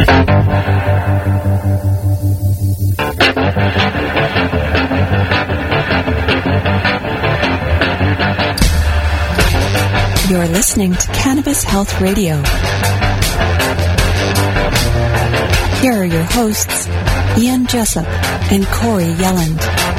You're listening to Cannabis Health Radio. Here are your hosts, Ian Jessup and Corey Yelland.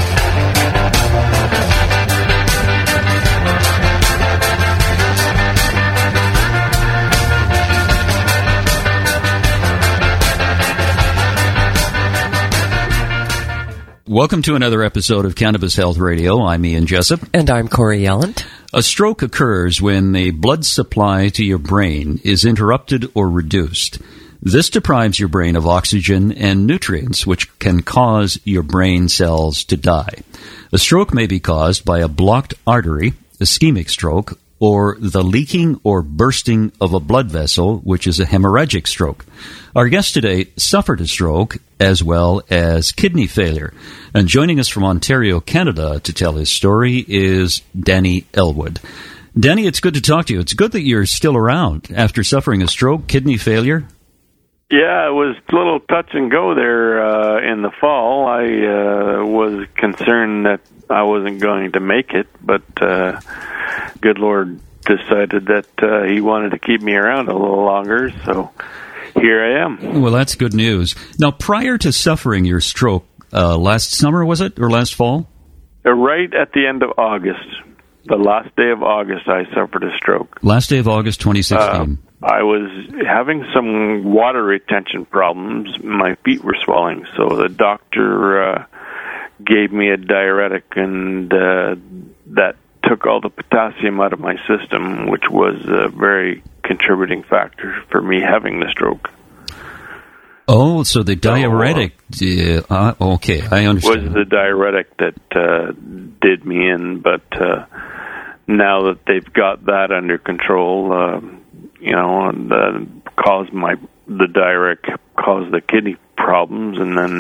Welcome to another episode of Cannabis Health Radio. I'm Ian Jessup. And I'm Corey Yelland. A stroke occurs when the blood supply to your brain is interrupted or reduced. This deprives your brain of oxygen and nutrients, which can cause your brain cells to die. A stroke may be caused by a blocked artery, ischemic stroke, or the leaking or bursting of a blood vessel, which is a hemorrhagic stroke. Our guest today suffered a stroke as well as kidney failure. And joining us from Ontario, Canada, to tell his story is Danny Elwood. Danny, it's good to talk to you. It's good that you're still around after suffering a stroke, kidney failure. Yeah, it was a little touch and go there in the fall. I was concerned that I wasn't going to make it, but good Lord decided that he wanted to keep me around a little longer, so here I am. Well, that's good news. Now, prior to suffering your stroke, last summer, was it, or last fall? Right at the end of August, the last day of August, I suffered a stroke. Last day of August 2016. I was having some water retention problems. My feet were swelling, so the doctor gave me a diuretic, and that took all the potassium out of my system, which was a very contributing factor for me having the stroke. Oh, so the diuretic, okay, I understand. Was the diuretic that did me in, but now that they've got that under control, and the diuretic caused the kidney problems, and then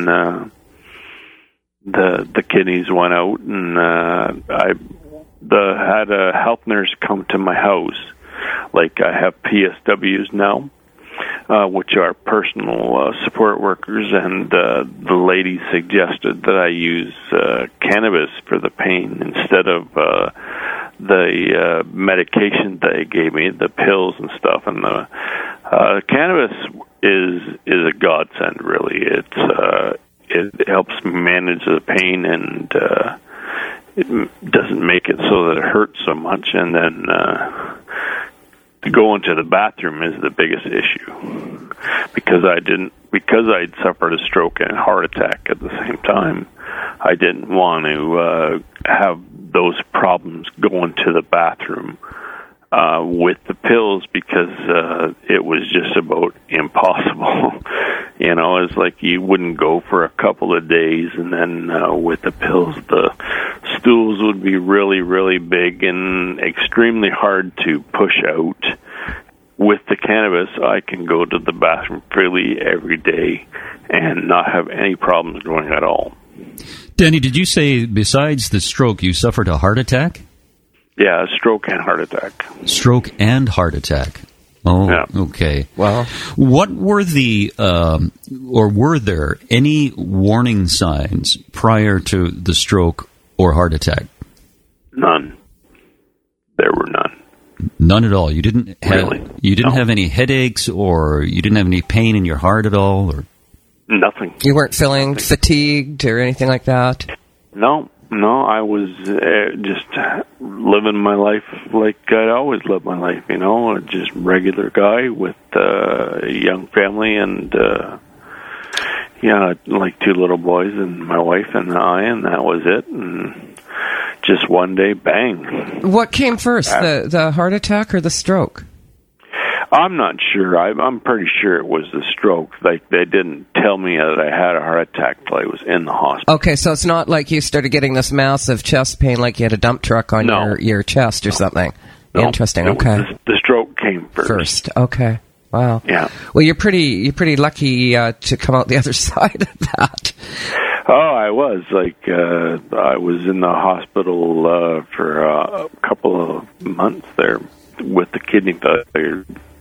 the kidneys went out, and I had a health nurse come to my house. Like, I have PSWs now, which are personal support workers, and the lady suggested that I use cannabis for the pain instead of the medication they gave me, the pills and stuff. And the cannabis is a godsend, really. It helps me manage the pain, and it doesn't make it so that it hurts so much. And then going to the bathroom is the biggest issue, because I'd suffered a stroke and a heart attack at the same time. I didn't want to have those problems going to the bathroom with the pills, because it was just about impossible. It's like you wouldn't go for a couple of days, and then with the pills, the stools would be really, really big and extremely hard to push out. With the cannabis, I can go to the bathroom freely every day and not have any problems going at all. Danny, did you say besides the stroke you suffered a heart attack? Yeah, stroke and heart attack. Stroke and heart attack. Oh, yeah. Okay. Well, what were or were there any warning signs prior to the stroke or heart attack? None. There were none. None at all. You didn't have No. have any headaches, or you didn't have any pain in your heart at all, or nothing. You weren't feeling fatigued or anything like that? No, I was just living my life like I'd always lived my life, just regular guy with a young family, and like 2 little boys and my wife and I, and that was it. And just one day, bang. What came first, the heart attack or the stroke? I'm not sure. I'm pretty sure it was the stroke. Like, they didn't tell me that I had a heart attack till I was in the hospital. Okay, so it's not like you started getting this massive chest pain like you had a dump truck on your chest or something. No. Interesting. Okay. The stroke came first. Okay. Wow. Yeah. Well, you're pretty lucky to come out the other side of that. Oh, I was. I was in the hospital for a couple of months there with the kidney failure,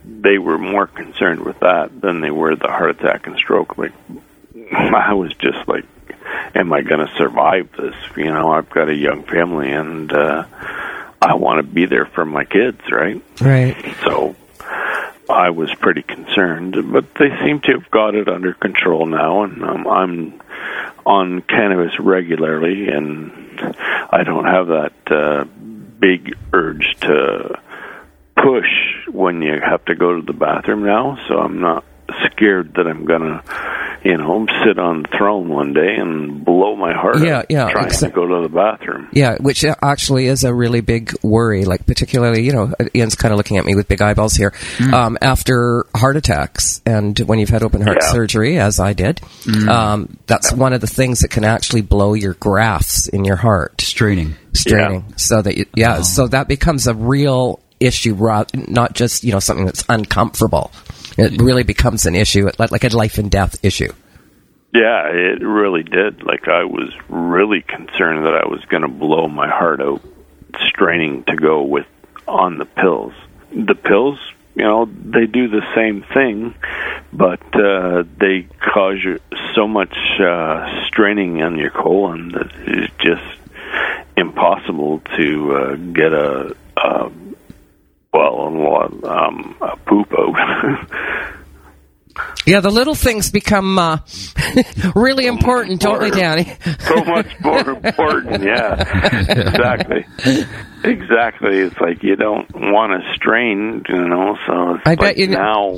they were more concerned with that than they were the heart attack and stroke. Like, I was just like, am I going to survive this? You know, I've got a young family, and I want to be there for my kids, right? Right. So I was pretty concerned, but they seem to have got it under control now, and I'm on cannabis regularly, and I don't have that big urge to push when you have to go to the bathroom now, so I'm not scared that I'm going to, you know, sit on the throne one day and blow my heart out trying to go to the bathroom. Yeah, which actually is a really big worry, like particularly, you know, Ian's kind of looking at me with big eyeballs here, after heart attacks and when you've had open heart surgery, as I did, that's one of the things that can actually blow your grafts in your heart. Straining. So that, so that becomes a real issue, not just, you know, something that's uncomfortable. It really becomes an issue, like a life and death issue. Yeah, it really did. Like, I was really concerned that I was going to blow my heart out straining to go with on the pills. The pills, you know, they do the same thing, but they cause you so much straining on your colon that it's just impossible to get a poop out. Yeah, the little things become really important, don't they, Danny? So much more important, yeah. Exactly. It's like you don't want to strain, you know, so it's I bet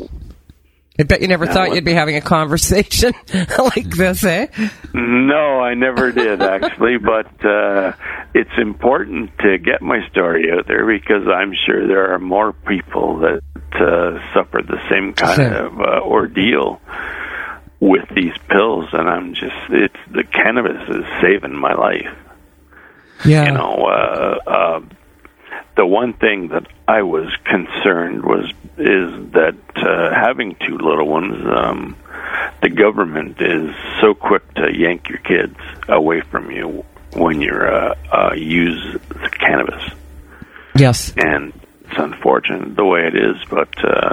you never thought you'd be having a conversation like this, eh? No, I never did, actually, but it's important to get my story out there because I'm sure there are more people that suffer the same kind of ordeal with these pills, and the cannabis is saving my life. Yeah. You know, the one thing that I was concerned is that having two little ones, the government is so quick to yank your kids away from you when you're use the cannabis. Yes, and it's unfortunate the way it is, but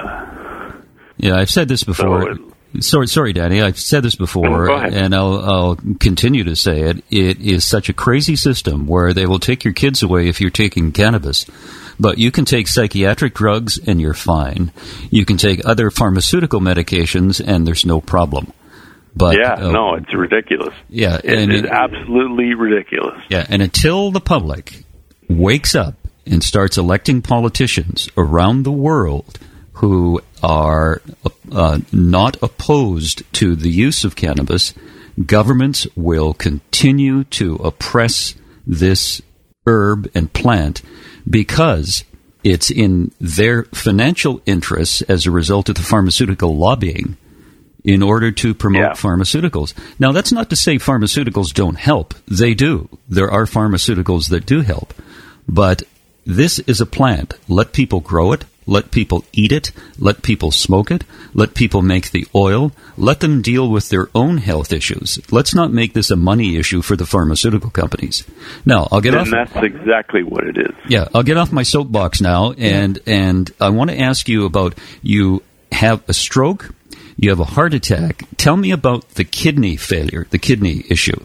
yeah, I've said this before. Sorry, Danny. I've said this before, and I'll continue to say it. It is such a crazy system where they will take your kids away if you're taking cannabis. But you can take psychiatric drugs and you're fine. You can take other pharmaceutical medications and there's no problem. But no, it's ridiculous. Yeah, it is absolutely ridiculous. Yeah, and until the public wakes up and starts electing politicians around the world who are not opposed to the use of cannabis, governments will continue to oppress this herb and plant because it's in their financial interests as a result of the pharmaceutical lobbying in order to promote pharmaceuticals. Now, that's not to say pharmaceuticals don't help. They do. There are pharmaceuticals that do help. But this is a plant. Let people grow it. Let people eat it. Let people smoke it. Let people make the oil. Let them deal with their own health issues. Let's not make this a money issue for the pharmaceutical companies. Now, I'll get off. And that's exactly what it is. Yeah, I'll get off my soapbox now, and I want to ask you about, you have a stroke, you have a heart attack. Tell me about the kidney failure, the kidney issue.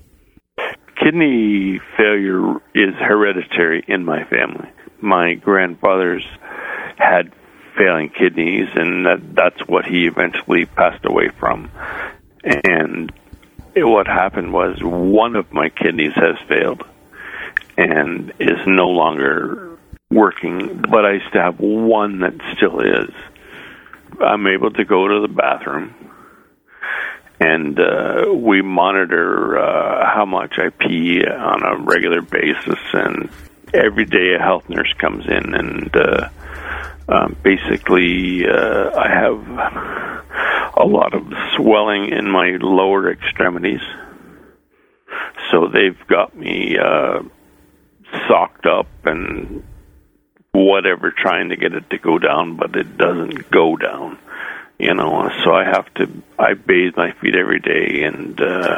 Kidney failure is hereditary in my family. My grandfather's had failing kidneys, and that's what he eventually passed away from. And what happened was one of my kidneys has failed and is no longer working, but I still have one that still is. I'm able to go to the bathroom, and we monitor how much I pee on a regular basis, and every day a health nurse comes in, and basically I have a lot of swelling in my lower extremities, so they've got me socked up and whatever, trying to get it to go down, but it doesn't go down, you know. So I bathe my feet every day and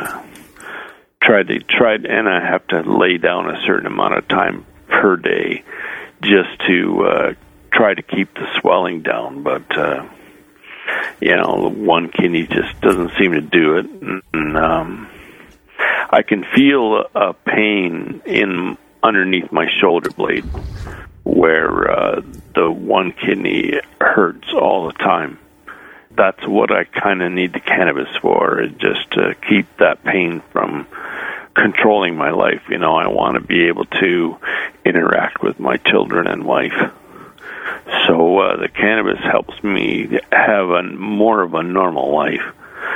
and I have to lay down a certain amount of time per day just to try to keep the swelling down, but one kidney just doesn't seem to do it. And I can feel a pain underneath my shoulder blade where the one kidney hurts all the time. That's what I kind of need the cannabis for, is just to keep that pain from controlling my life. I want to be able to interact with my children and wife. So the cannabis helps me have more of a normal life,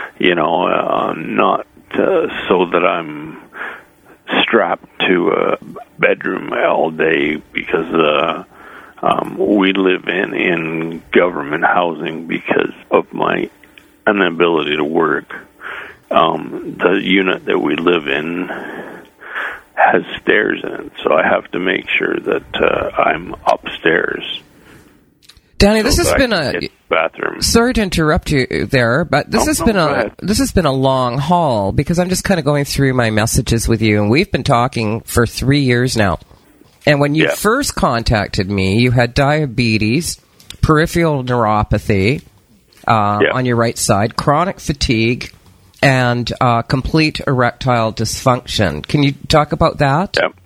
not so that I'm strapped to a bedroom all day, because we live in government housing because of my inability to work. The unit that we live in has stairs in it, so I have to make sure that I'm upstairs. Danny, this has been a bathroom. Sorry to interrupt you there, but this has been a long haul, because I'm just kind of going through my messages with you, and we've been talking for 3 years now. And when you first contacted me, you had diabetes, peripheral neuropathy on your right side, chronic fatigue, and complete erectile dysfunction. Can you talk about that? Yep.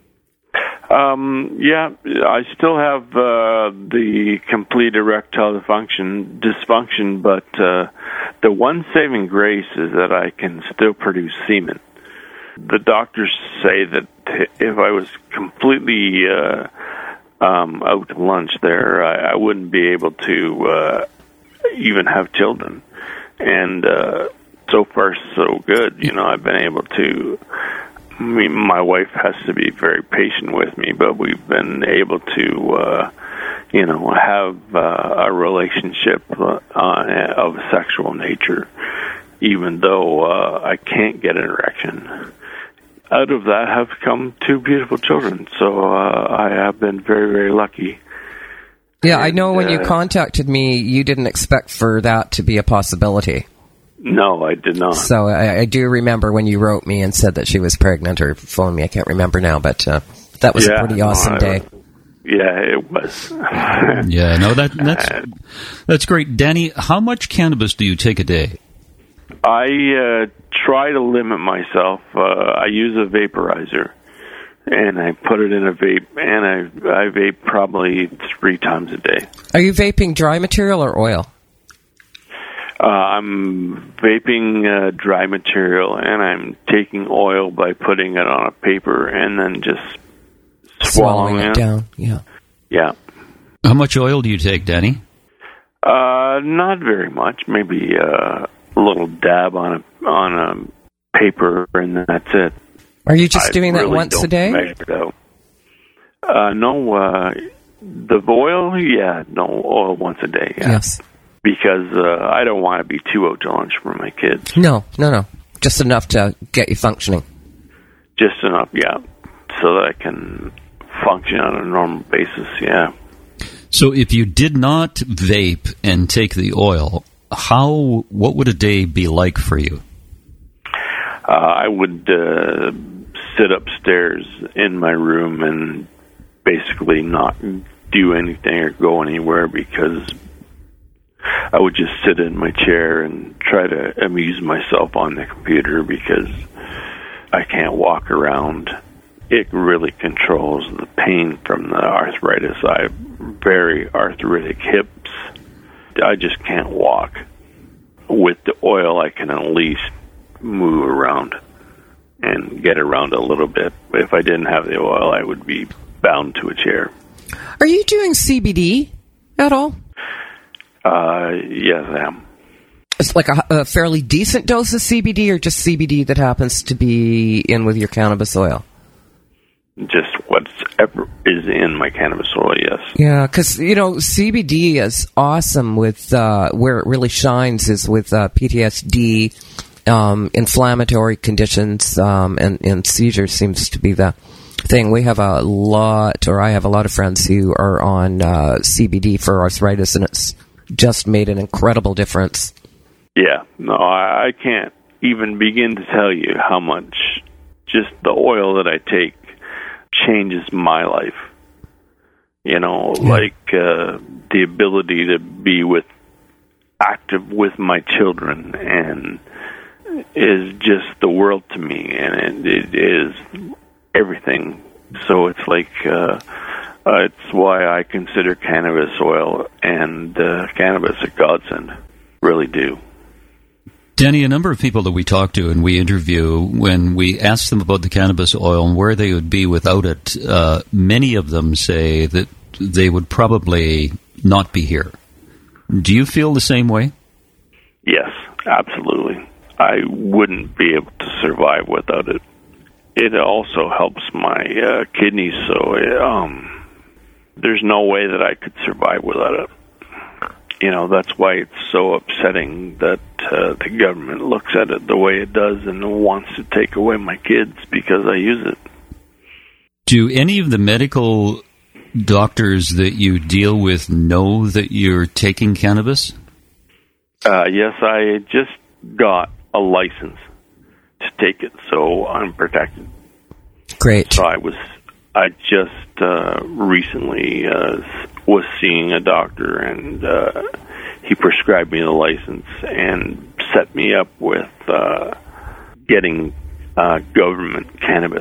I still have the complete erectile dysfunction, but the one saving grace is that I can still produce semen. The doctors say that if I was completely out to lunch there, I wouldn't be able to even have children. And so far, so good. I've been able to. My wife has to be very patient with me, but we've been able to, have a relationship of a sexual nature, even though I can't get an erection. Out of that have come 2 beautiful children, so I have been very, very lucky. Yeah, I know when you contacted me, you didn't expect for that to be a possibility. No, I did not. So I do remember when you wrote me and said that she was pregnant, or phoned me. I can't remember now, but that was a pretty awesome day. Yeah, it was. Yeah, no, that's great. Danny, how much cannabis do you take a day? I try to limit myself. I use a vaporizer, and I put it in a vape, and I vape probably 3 times a day. Are you vaping dry material or oil? I'm vaping dry material, and I'm taking oil by putting it on a paper and then just swallowing it down. Yeah. Yeah. How much oil do you take, Danny? Not very much. Maybe a little dab on a paper, and that's it. Are you just doing that once a day? No. The oil, no, oil once a day. Yeah. Yes. Because I don't want to be too out to lunch for my kids. No. Just enough to get you functioning. Just enough, yeah. So that I can function on a normal basis, yeah. So if you did not vape and take the oil, what would a day be like for you? I would sit upstairs in my room and basically not do anything or go anywhere, because I would just sit in my chair and try to amuse myself on the computer, because I can't walk around. It really controls the pain from the arthritis. I have very arthritic hips. I just can't walk. With the oil, I can at least move around and get around a little bit. If I didn't have the oil, I would be bound to a chair. Are you doing CBD at all? Yes, I am. It's like a fairly decent dose of CBD, or just CBD that happens to be in with your cannabis oil? Just whatever is in my cannabis oil, yes. Yeah, because, CBD is awesome with, where it really shines is with PTSD, inflammatory conditions, and seizures seems to be the thing. I have a lot of friends who are on CBD for arthritis, and it's just made an incredible difference. Yeah, no, I can't even begin to tell you how much just the oil that I take changes my life. like the ability to be active with my children, and is just the world to me, and it is everything. So it's like it's why I consider cannabis oil and cannabis a godsend. Really do. Danny, a number of people that we talk to and we interview, when we ask them about the cannabis oil and where they would be without it, many of them say that they would probably not be here. Do you feel the same way? Yes, absolutely. I wouldn't be able to survive without it. It also helps my kidneys, so there's no way that I could survive without it. That's why it's so upsetting that the government looks at it the way it does and wants to take away my kids because I use it. Do any of the medical doctors that you deal with know that you're taking cannabis? Yes, I just got a license to take it, so I'm protected. Great. So I just recently was seeing a doctor, and he prescribed me the license and set me up with getting government cannabis.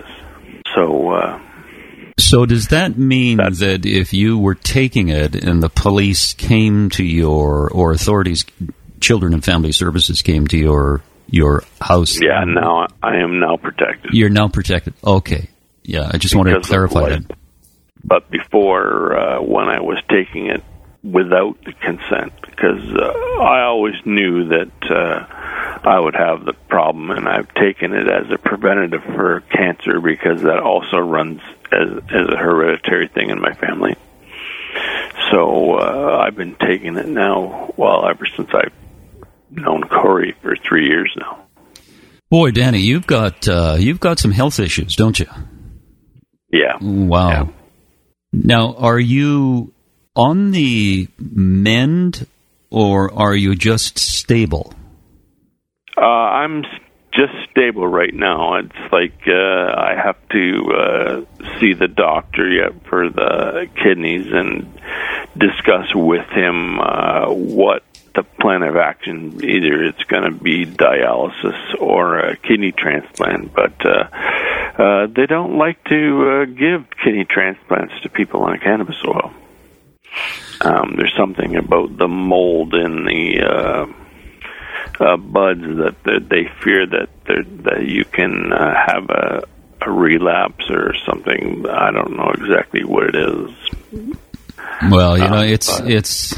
So does that mean that if you were taking it and the police came to or authorities, Children and Family Services came to your house? Yeah, now I am now protected. You're now protected. Okay. Yeah, I just wanted to clarify that. But before, when I was taking it without the consent, because I always knew that I would have the problem, and I've taken it as a preventative for cancer because that also runs as a hereditary thing in my family. So I've been taking it now, ever since I've known Corey for 3 years now. Boy, Danny, you've got some health issues, don't you? Yeah. Wow. Yeah. Now, are you on the mend, or are you just stable? I'm just stable right now. It's like I have to see the doctor yet for the kidneys and discuss with him what the plan of action. Either it's going to be dialysis or a kidney transplant, but they don't like to give kidney transplants to people on cannabis oil. There's something about the mold in the buds that they fear that you can have a relapse or something. I don't know exactly what it is. Well, it's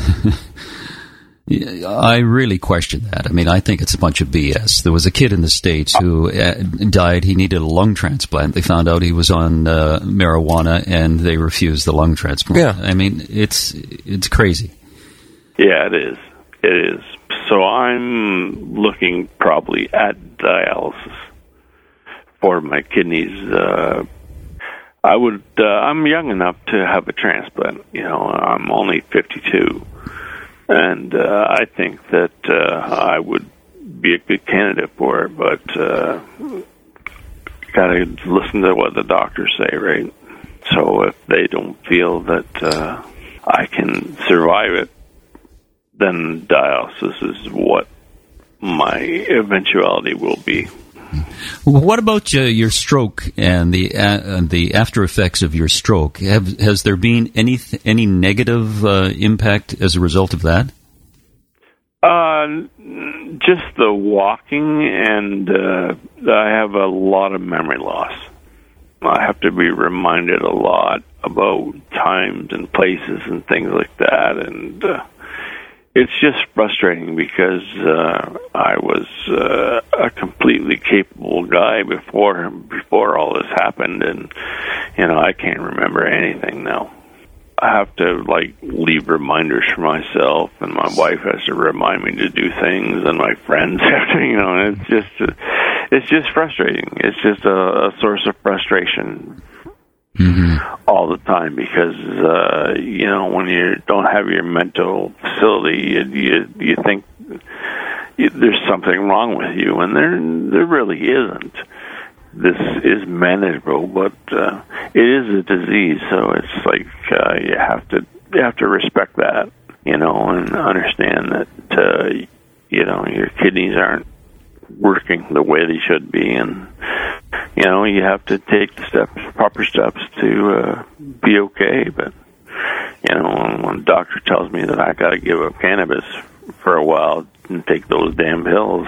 I really question that. I mean, I think it's a bunch of BS. There was a kid in the States who died. He needed a lung transplant. They found out he was on marijuana, and they refused the lung transplant. Yeah. I mean, it's crazy. Yeah, it is. It is. So I'm looking probably at dialysis for my kidneys. I'm young enough to have a transplant. I'm only 52. And I think that I would be a good candidate for it, but got to listen to what the doctors say, right? So if they don't feel that I can survive it, then dialysis is what my eventuality will be. What about your stroke and the after effects of your stroke? Has there been any negative impact as a result of that? Just the walking, and I have a lot of memory loss. I have to be reminded a lot about times and places and things like that, and it's just frustrating because I was a completely capable guy before all this happened, and I can't remember anything now. I have to leave reminders for myself, and my wife has to remind me to do things, and my friends have to. It's just frustrating. It's just a source of frustration. Mm-hmm. All the time because when you don't have your mental facility, you think there's something wrong with you, and there really isn't. this is manageable, but it is a disease, so it's like you have to respect that, and understand that your kidneys aren't working the way they should be, and you have to take the proper steps to be okay. But when a doctor tells me that I got to give up cannabis for a while and take those damn pills,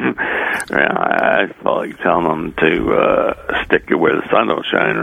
I felt like telling them to stick it where the sun don't shine,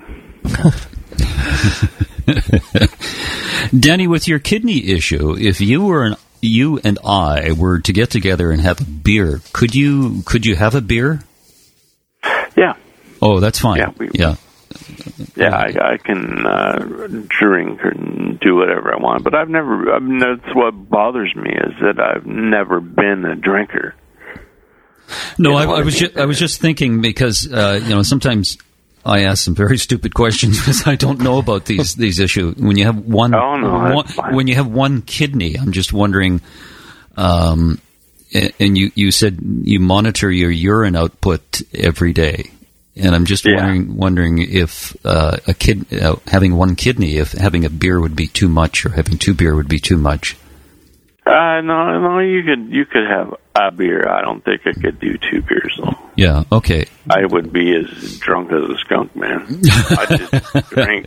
right? Danny, with your kidney issue, if you and I were to get together and have a beer, could you have a beer? Yeah. Oh, that's fine. Yeah. I can drink and do whatever I want, but that's what bothers me, is that I've never been a drinker. No, I was just thinking, because sometimes I ask some very stupid questions because I don't know about these issues. When you have when you have one kidney, I'm just wondering. And you said you monitor your urine output every day, and I'm just wondering if having one kidney, if having a beer would be too much, or having two beer would be too much. No, you could have a beer. I don't think I could do two beers, though. Yeah, okay. I would be as drunk as a skunk, man. I just drink.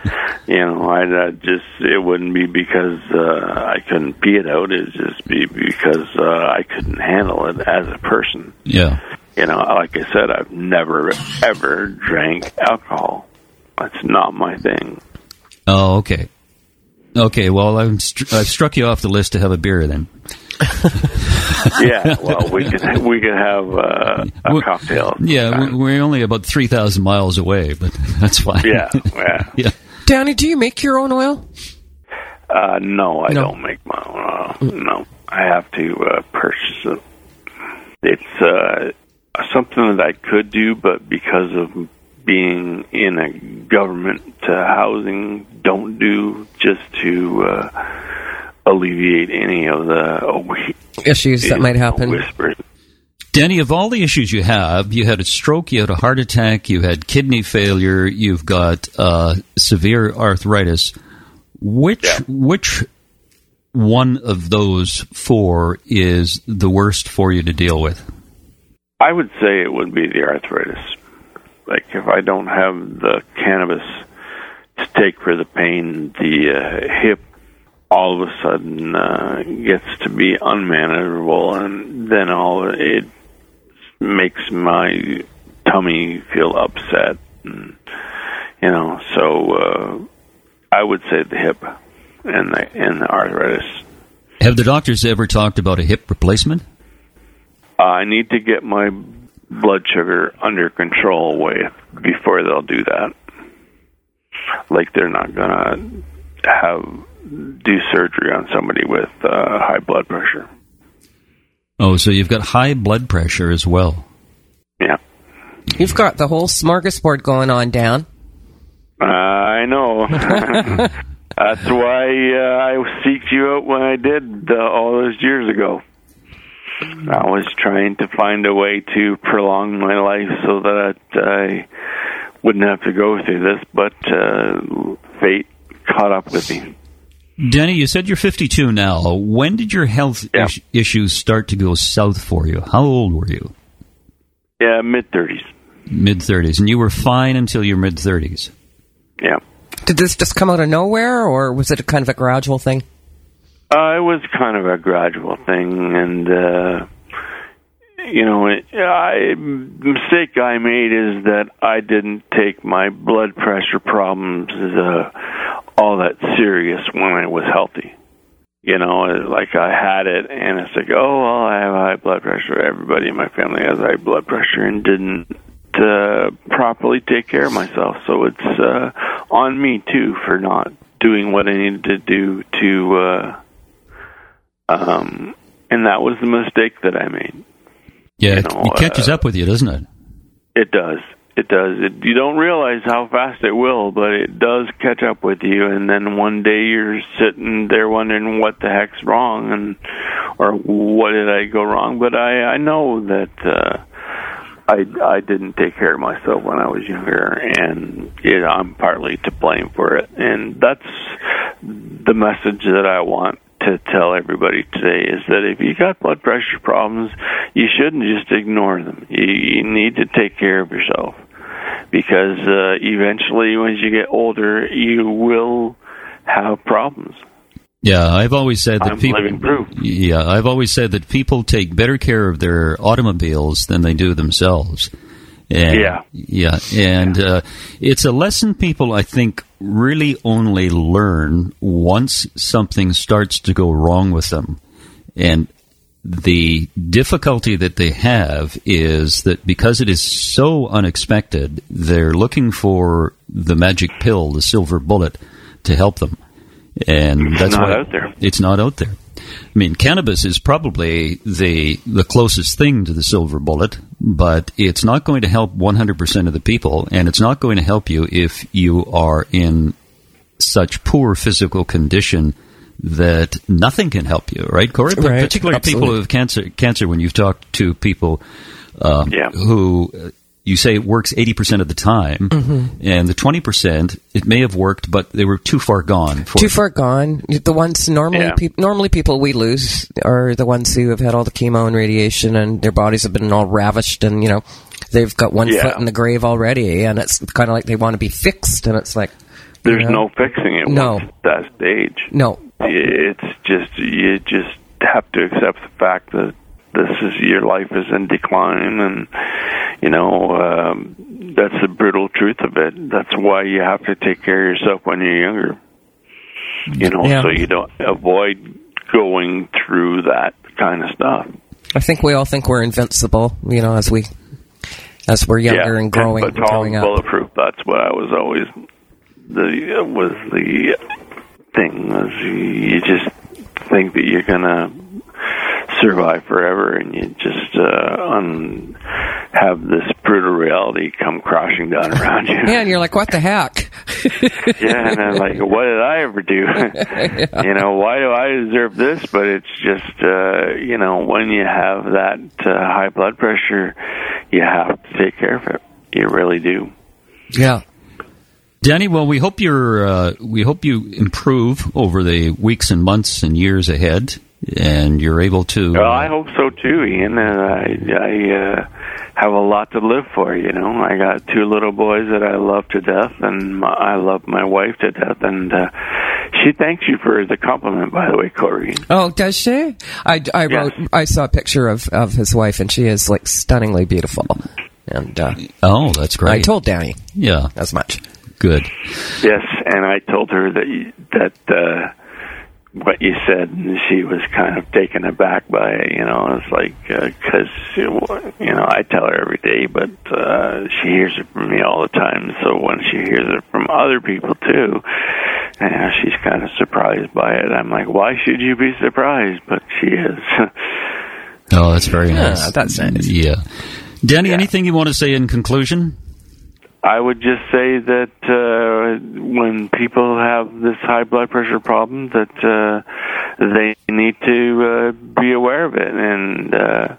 It wouldn't be because I couldn't pee it out. It'd just be because I couldn't handle it as a person. Yeah. Like I said, I've never, ever drank alcohol. That's not my thing. Oh, okay. Okay, well, I've struck you off the list to have a beer then. Yeah, well, we could have a cocktail. Yeah, we're only about 3,000 miles away, but that's fine. Yeah. Danny, do you make your own oil? No, I don't make my own oil. No, I have to purchase it. It's something that I could do, but because of being in a government housing, don't do, just to alleviate any of the issues that might happen. Whispers. Danny, of all the issues you had a stroke, you had a heart attack, you had kidney failure, you've got severe arthritis. Which one of those four is the worst for you to deal with? I would say it would be the arthritis. Like, if I don't have the cannabis to take for the pain, the hip all of a sudden gets to be unmanageable, and then it makes my tummy feel upset. And, so I would say the hip and the arthritis. Have the doctors ever talked about a hip replacement? I need to get my blood sugar under control before they'll do that. Like, they're not going to do surgery on somebody with high blood pressure. Oh, so you've got high blood pressure as well. Yeah. You've got the whole smorgasbord going on, Dan. I know. That's why I seeked you out when I did all those years ago. I was trying to find a way to prolong my life so that I wouldn't have to go through this, but fate caught up with me. Danny, you said you're 52 now. When did your health issues start to go south for you? How old were you? Yeah, mid-30s. Mid-30s. And you were fine until your mid-30s? Yeah. Did this just come out of nowhere, or was it a kind of a gradual thing? It was kind of a gradual thing, and the mistake I made is that I didn't take my blood pressure problems all that serious when I was healthy. Like, I had it, and it's like, oh, well, I have high blood pressure. Everybody in my family has high blood pressure, and didn't properly take care of myself. So it's on me, too, for not doing what I needed to do to... and that was the mistake that I made. Yeah, it catches up with you, doesn't it? It does. It does. You don't realize how fast it will, but it does catch up with you. And then one day you're sitting there wondering what the heck's wrong, or what did I go wrong? But I know that I didn't take care of myself when I was younger, and I'm partly to blame for it. And that's the message that I want to tell everybody today, is that if you got blood pressure problems, you shouldn't just ignore them. You need to take care of yourself, because eventually, when you get older, you will have problems. Yeah, I've always said that living proof. Yeah, I've always said that people take better care of their automobiles than they do themselves. And, it's a lesson people, I think, really only learn once something starts to go wrong with them. And the difficulty that they have is that because it is so unexpected, they're looking for the magic pill, the silver bullet, to help them. And that's why out there. It's not out there. I mean, cannabis is probably the closest thing to the silver bullet, but it's not going to help 100% of the people, and it's not going to help you if you are in such poor physical condition that nothing can help you, right, Corey? Right. Particularly Absolutely. people who have cancer, when you've talked to people who... You say it works 80% of the time, and the 20%, it may have worked, but they were too far gone. Too far gone. The ones normally people we lose are the ones who have had all the chemo and radiation, and their bodies have been all ravished, and they've got one foot in the grave already, and it's kind of like they want to be fixed, and it's like there's no fixing it. Once at that stage. No, it's just you just have to accept the fact that your life is in decline, and that's the brutal truth of it. That's why you have to take care of yourself when you're younger. So you don't avoid going through that kind of stuff. I think we all think we're invincible, as we're younger and growing up. Bulletproof. That's what I was always the thing. Was you just think that you're gonna survive forever, and you just have this brutal reality come crashing down around you. Yeah, and you're like, what the heck? And I'm like, what did I ever do? Why do I deserve this? But it's just, when you have that high blood pressure, you have to take care of it. You really do. Yeah. Danny, well, we hope you improve over the weeks and months and years ahead, and you're able to... Well, I hope so too, Ian. I have a lot to live for, I got 2 little boys that I love to death, and I love my wife to death, and she thanks you for the compliment, by the way, Corey. Oh, does she? I saw a picture of his wife, and she is, stunningly beautiful. And that's great. I told Danny. Yeah. As much. Good. Yes, and I told her that what you said, and she was kind of taken aback by it. It's like, because I tell her every day, but she hears it from me all the time. So when she hears it from other people too, she's kind of surprised by it. I'm like, why should you be surprised? But she is. Oh, that's very nice. Yeah, that's nice. Yeah. Danny, anything you want to say in conclusion? I would just say that when people have this high blood pressure problem, that they need to be aware of it, and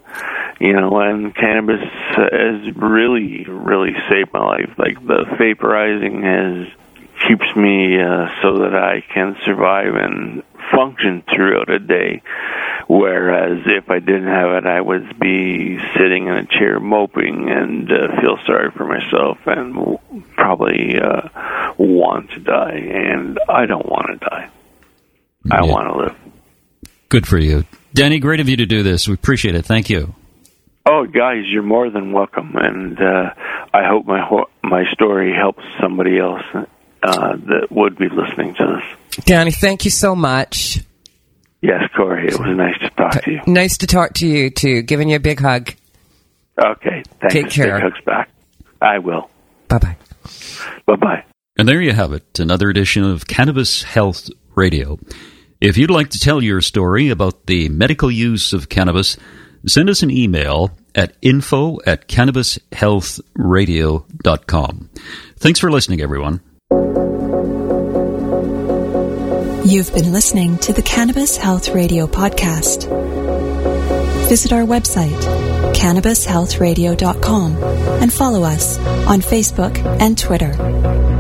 and cannabis has really, really saved my life. Like the vaporizing keeps me so that I can survive and function throughout a day. Whereas if I didn't have it, I would be sitting in a chair moping and feel sorry for myself and probably want to die. And I don't want to die. I want to live. Good for you. Danny, great of you to do this. We appreciate it. Thank you. Oh, guys, you're more than welcome. And I hope my story helps somebody else that would be listening to this. Danny, thank you so much. Yes, Corey, it was nice to talk to you. Nice to talk to you, too. Giving you a big hug. Okay, thanks. Take care. Big hugs back. I will. Bye-bye. Bye-bye. And there you have it, another edition of Cannabis Health Radio. If you'd like to tell your story about the medical use of cannabis, send us an email at info@cannabishealthradio.com. Thanks for listening, everyone. You've been listening to the Cannabis Health Radio podcast. Visit our website, cannabishealthradio.com and follow us on Facebook and Twitter.